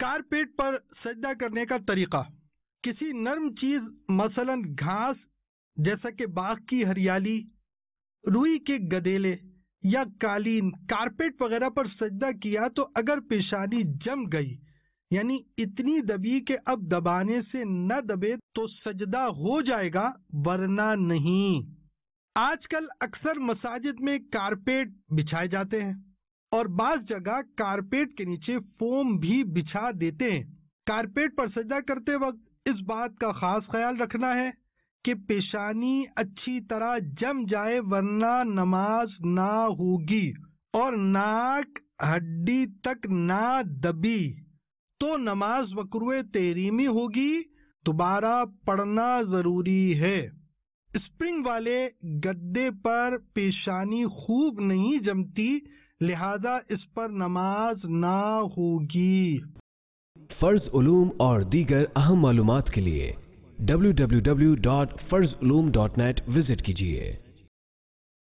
Carpet پر سجدہ کرنے کا طریقہ: کسی نرم چیز مثلا گھاس جیسا کہ باغ کی ہریالی، روئی کے گدیلے یا قالین، کارپیٹ وغیرہ پر سجدہ کیا تو اگر پیشانی جم گئی یعنی اتنی دبی کہ اب دبانے سے نہ دبے تو سجدہ ہو جائے گا ورنہ نہیں۔ آج کل اکثر مساجد میں کارپیٹ بچھائے جاتے ہیں اور بعض جگہ کارپیٹ کے نیچے فوم بھی بچھا دیتے ہیں۔ کارپیٹ پر سجدہ کرتے وقت اس بات کا خاص خیال رکھنا ہے کہ پیشانی اچھی طرح جم جائے ورنہ نماز نہ ہوگی، اور ناک ہڈی تک نہ دبی تو نماز مکروہ تحریمی ہوگی، دوبارہ پڑھنا ضروری ہے۔ اسپرنگ والے گدے پر پیشانی خوب نہیں جمتی، لہذا اس پر نماز نہ ہوگی۔ فرض علوم اور دیگر اہم معلومات کے لیے www.farzulum.net وزٹ کیجیے۔